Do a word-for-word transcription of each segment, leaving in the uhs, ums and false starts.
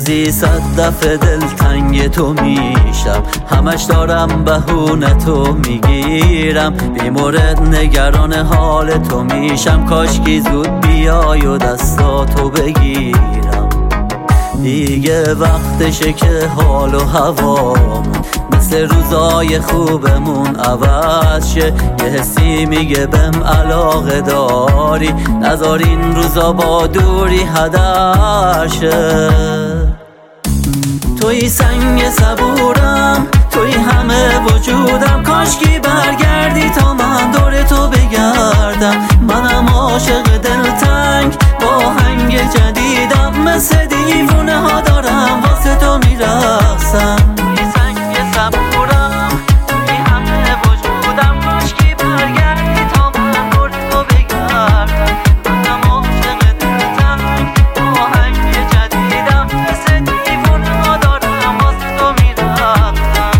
روزی صد دفعه دلتنگ تو میشم، همش دارم بهونه تو میگیرم، بیمورد نگران حال تو میشم، کاشکی زود بیای و دستاتو بگیرم. دیگه وقتشه که حال و هوامون مثل روزای خوبمون عوض شه، یه حسی میگه بهم علاقه داری، نذار این روزا با دوری هدر شه. توی سنگ صبورم، توی همه وجودم، کاشکی برگردی تا من دور تو بگردم. منم عاشق دلتنگ با هنگ جدیدم، مثل دیوونه ها دارم واسه تو میرقصم. توی سنگ صبورم، توی همه وجودم، کاشکی برگردی تا من دور تو بگردم. منم عاشق دلتنگ با هنگ جدیدم، مثل دیوونه ها دارم واسه تو میرقصم.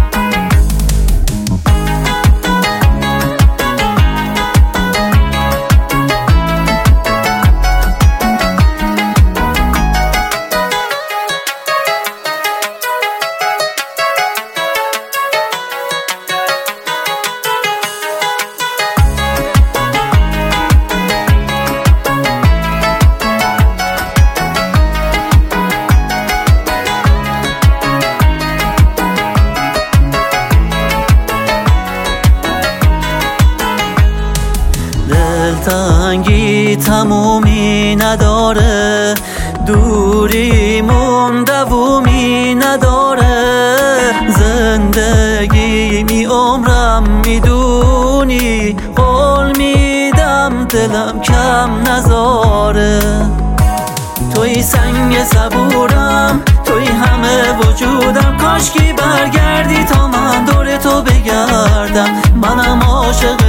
دلتنگی تمومی نداره، دوریمون دوومی نداره، زندگی می عمرم میدونی، قول میدم دلم کم نذاره. توی سنگ صبورم، توی همه وجودم، کاشکی برگردی تا من دور تو بگردم. منم عاشق